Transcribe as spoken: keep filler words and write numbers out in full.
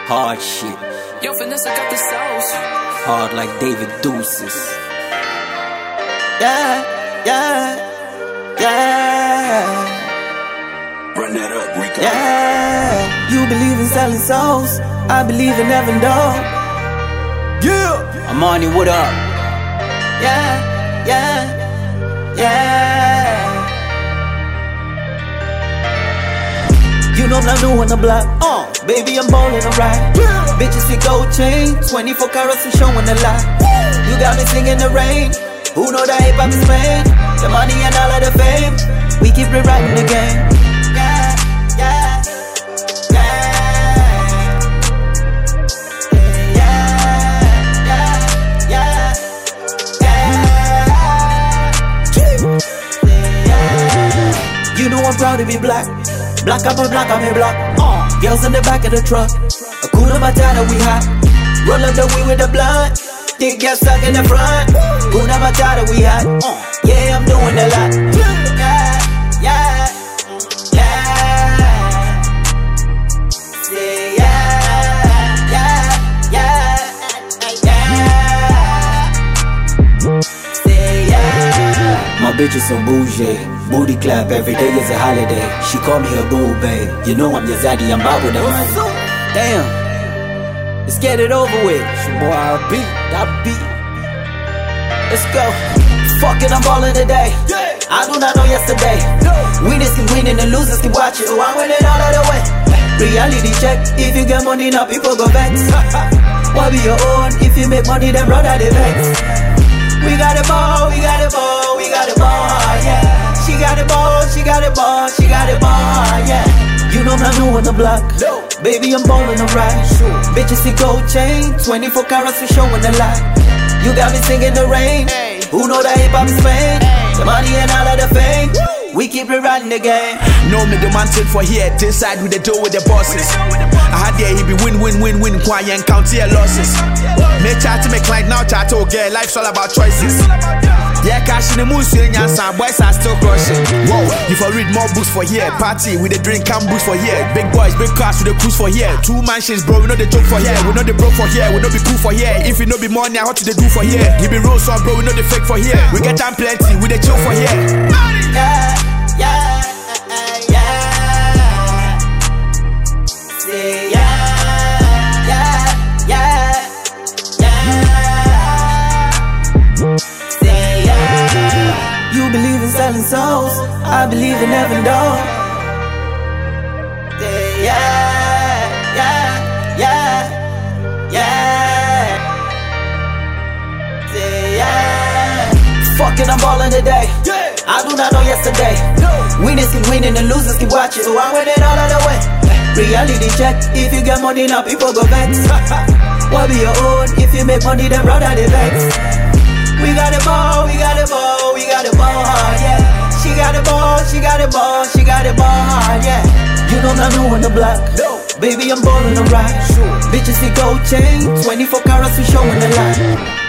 Hard shit. Yo, Vanessa got the sauce. Hard like David Deuces. Yeah, yeah, yeah. Run that up, Rico. Yeah, you believe in selling souls. I believe in heaven, dog. Yeah. Amani, what up? Yeah, yeah, yeah. You know I'm new on the block. Uh, baby, I'm ballin' alright. Yeah. Bitches with gold chain, twenty-four carats and showing a lot. You got me singing the rain. Who know that hip hop is fame? The money and all of the fame. We keep rewriting the game. Yeah, yeah, yeah. Yeah, yeah, yeah, yeah. You know I'm proud to be black. Black up and black on me block. Uh, girls in the back of the truck. A Hakuna Matata, we hot. Roll up the weed with the blunt. Dick get stuck in the front. Hakuna Matata, we hot. Uh, yeah, I'm doing a lot. Yeah, yeah, yeah. Say yeah, yeah, yeah, yeah. Say yeah. My bitch is so bougie. Booty clap every day is a holiday. She call me her boo, babe. You know I'm your zaddy, I'm out with the money. Damn, let's get it over with. It's your boy R B, that beat. Let's go. Fuck it, I'm ballin' today. I do not know yesterday. Winners can win and the losers can watch it. So I win it all of the way. Reality check. If you get money now, people go vex. Why be your own? If you make money, then brother they vex. We got a ball, we got a ball, we got a ball, yeah. She got a ball, she got a ball, she got a ball, yeah. You know I'm not new on the block. No. Baby, I'm ballin' alright. Sure. Bitches see gold chain, twenty-four carats and showing a lot. You got me singing the rain. Hey. Who know that hip hop is fame? Hey. The money and all of the fame. Woo. We keep rewriting the game. No me the man for here. This side with the door with the bosses. I had there he be win win win win quiet and count your losses. Me chat to me client now chat to girl. Life's all about choices. Yeah, cash in the moon, saying some boys are still crushing. Whoa, if I read more books for here, party with the drink and boost for here. Big boys, big cars with the cruise for here. Two mansions, bro, we know the joke for here. We know the broke for here, we know be cool for here. If you know be money, how to they do for here. Give me roll some, bro, we know the fake for here. We get time plenty, we the chill for here. Yeah, yeah, yeah. Say yeah, yeah, yeah, yeah. You believe in selling souls, I believe in heaven, dog. Yeah, yeah, yeah, yeah. Say yeah. Fuck it, I'm ballin' today. I do not know yesterday. Winners can win and the losers can watch it. So I win it all of the way. Reality check. If you get money now, people go vex. Why be your own? If you make money, then brother they vex. We got a ball, we got a ball, we got a ball, yeah. She got a ball, she got a ball, she got a ball, yeah. You know I'm new on the block. No. Baby, I'm ballin' alright. Sure. Bitches see gold chain, twenty-four carats we showing a lot.